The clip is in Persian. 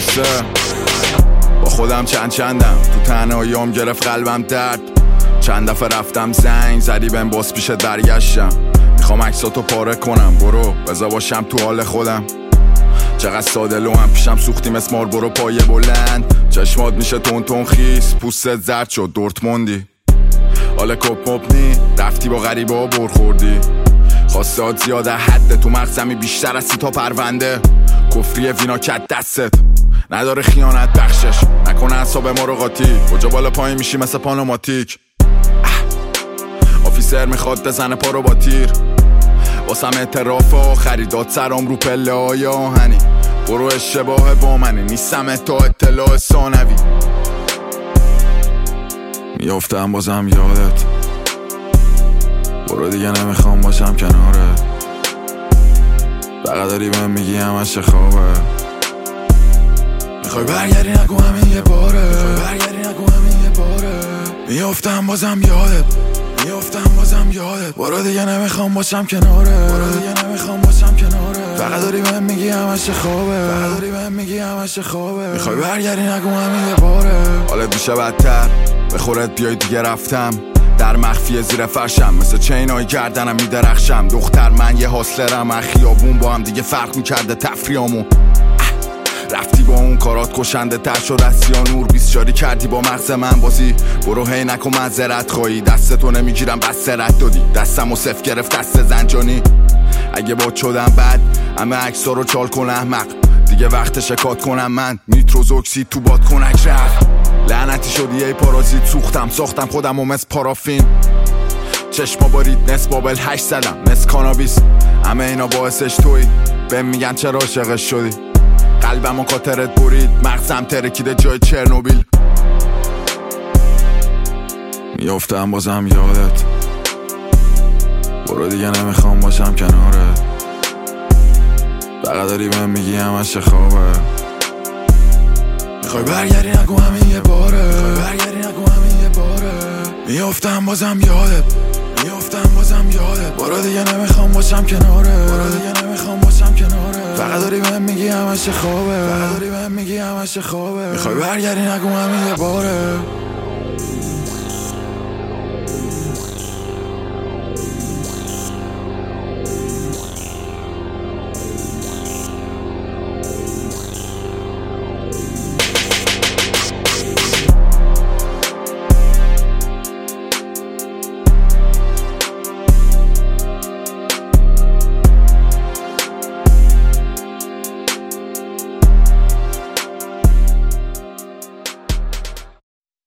قصه با خودم چندم تو تنهاییام گرفت قلبم درد. چند دفعه رفتم زنگ زدی بهم باز پیشت برگشتم. میخوام عکساتو پاره کنم برو بذار باشم تو حال خودم. چقدر ساده لوام پیشم سوختی مثل ماربورو پایه بلند. چشمات میشه تون خیس پوستت زرد شد دورتموندی. حال کپ مبنی رفتی با غریبه ها برخوردی. خواستات زیاده حد تو مغزمی بیشتر از 30 تا پرونده. کفری وینا کت دستت نداره خیانت بخشش نکنه اعصاب ما رو قاطی. کجا بالا پایین میشی مثل پانوماتیک. آفیسر میخواد بزنه پا رو با تیر. واسم اعتراف آخری داد سرام رو پله های آهنی. برو اشتباه با منی نیستم تا اطلاع ثانوی. میافتم بازم یادت برو دیگه نمیخوام باشم کنارت. فقط داری بهم میگی همش خوابه. میخوای برگردی نگو همین یه باره. میافتم بازم یادت برو دیگه نمیخوام باشم کنارت. فقط داری بهم میگی همش خوابه. میخوای برگردی نگو همین یه باره. حالت میشه بدتر به خورت بیای دیگه رفتم. در مخفی زیر فرشم مثل چینای گردنم میدرخشم. دختر من یه حاصلرم از خیابون با هم دیگه فرق میکرده تفریامون. رفتی با اون کارات کشنده تر شد از سیانور. بیسچاری کردی با مغز من بازی. برو هی نکن معذرت خواهی دستتو نمیگیرم بس رد دادی. دستمو صف گرفت دست زنجانی. اگه با چودم بد همه عکسا رو چال کن احمق. دیگه وقت شکات کنم من نیتروز اکسید تو باد کنک رفت. لعنتی شدی ای پارازیت ساختم خودم و مثل پارافین. چشما بارید نصف بابل 8 زدم مثل کانابیس. همه اینا باعثش توی بهم میگن چرا عاشقش شدی. قلبم و کاترت برید مغزم ترکیده جای چرنوبیل. میافتم بازم یادت برو دیگه نمیخوام باشم کنارت. فقط داری بهم میگی همش خوابه. میخوای برگردی نگو همین یه باره. میافتم بازم یادت برو دیگه نمیخوام باشم کنارت. فقط داری بهم میگی همش خوابه. میخوای برگردی نگو همین یه باره.